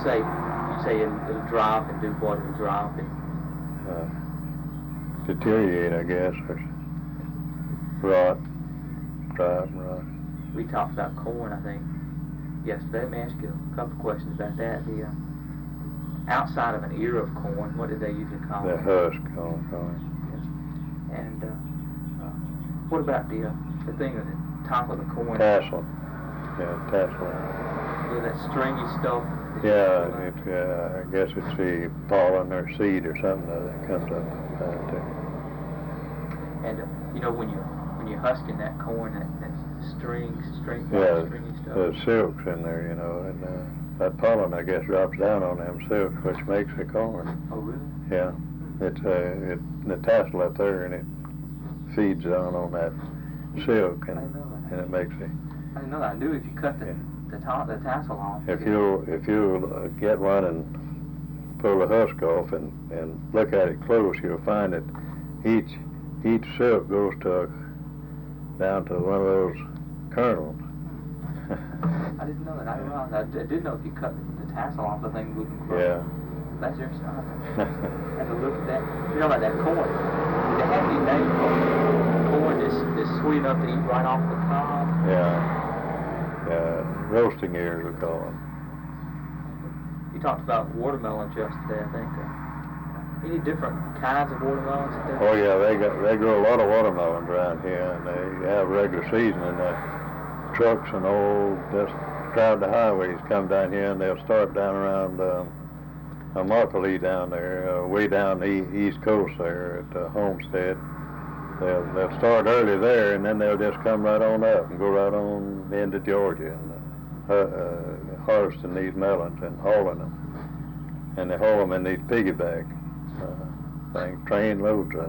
you say it'll drop and do what it'll drop and deteriorate, I guess, or rot, dry and rot. we talked about corn, I think, yesterday. Let me ask you a couple of questions about that. The outside of an ear of corn, what do they usually call The it? husk on it. Yes. And what about the thing at the top of the corn? Tassel. Yeah, tassel. Yeah, that stringy stuff. Yeah, I guess it's the pollen or seed or something that comes up out there. And you know when you're husking that corn, that stringy stuff. The silk's in there, you know, and that pollen, I guess, drops down on them silks, which makes the corn. Oh, really? Yeah, it's the tassel up there, and it feeds on that silk, and it makes it. I didn't know that. I knew if you cut the tassel off. If you'll get one and pull the husk off and look at it close, you'll find that each silk goes down to one of those kernels. I didn't know that. I didn't realize that. I did know if you cut the tassel off, the thing wouldn't grow. Yeah. That's your stuff. I had to look at that. You know about that corn. Did they have any name for corn that's sweet enough to eat right off the cob? Yeah. Roasting ears, we call them. You talked about watermelons yesterday, I think. Any different kinds of watermelons? Oh yeah, they grow a lot of watermelons around here, and they have regular season, and trucks and all just drive the highways, come down here, and they'll start down around Markley down there, way down the east coast there at Homestead. They'll start early there, and then they'll just come right on up and go right on into Georgia and harvesting these melons and hauling them. And they haul them in these piggyback things, train loads of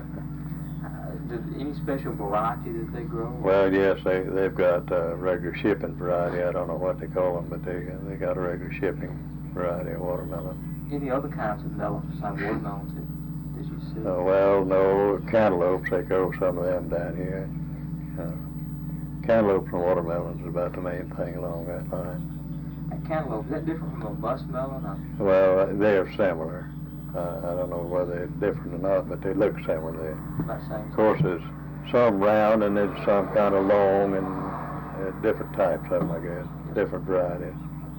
them. Any special variety that they grow? Well, yes, they've got a regular shipping variety. I don't know what they call them, but they got a regular shipping variety of watermelon. Any other kinds of melons besides watermelons that you see? Well, no, cantaloupes, they grow some of them down here. Cantaloupes and watermelons is about the main thing along that line. And cantaloupe, is that different from a muskmelon? Well, they're similar. I don't know whether they're different or not, but they look similar. Of course, there's some round and there's some kind of long and different types of them, I guess, different varieties.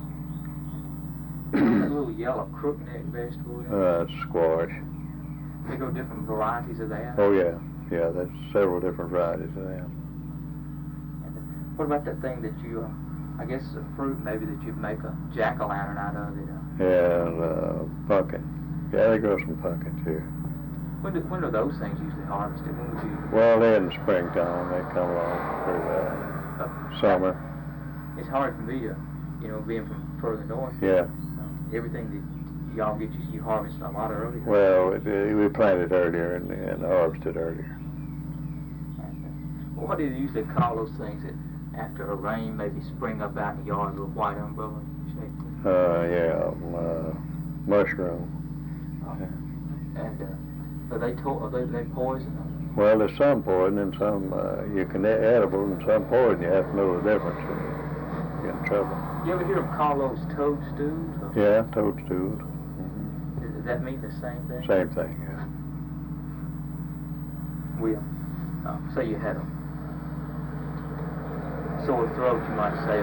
That little yellow crookneck vegetable? It's squash. They grow different varieties of that? Oh, yeah. Yeah, there's several different varieties of them. And what about that thing that you, I guess it's a fruit maybe that you'd make a jack-o'-lantern out of it? Yeah, and pumpkin. Yeah, they grow some pumpkin too. When are those things usually harvested? When would you? Well, they're in the springtime. They come along pretty well. Summer. It's hard for me to, being from further north. Yeah. Everything that y'all get, you harvest a lot earlier. Well, we planted earlier and harvested earlier. What do you usually call those things that after a rain maybe spring up out in the yard, a little white umbrella shape? Mushroom. And are they poison? Well, there's some poison and some you can edible and some poison. You have to know the difference or you get in trouble. You ever hear them call those toadstools? Yeah, toadstools. Mm-hmm. Does that mean the same thing? Same thing, yeah. Well, say you had a sore throat, you might say.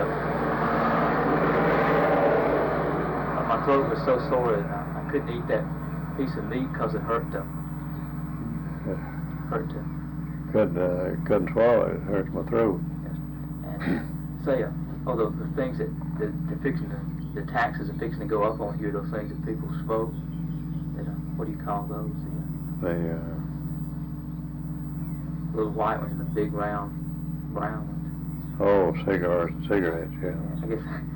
My throat was so sore that I couldn't eat that piece of meat because it hurt to. Couldn't swallow it. It hurts my throat. Yes. And say, the things that they're fixing the taxes are fixing to go up on here. Those things that people smoke. What do you call those? The little white ones and the big round brown ones. Oh, cigars and cigarettes. Yeah. I guess.